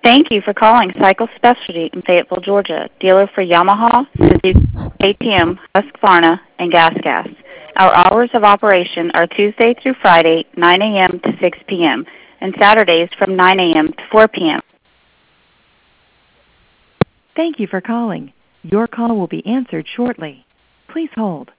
Thank you for calling Cycle Specialty in Fayetteville, Georgia, dealer for Yamaha, Suzuki, KTM, Husqvarna, and Gas Gas. Our hours of operation are Tuesday through Friday, 9 a.m. to 6 p.m., and Saturdays from 9 a.m. to 4 p.m. Thank you for calling. Your call will be answered shortly. Please hold.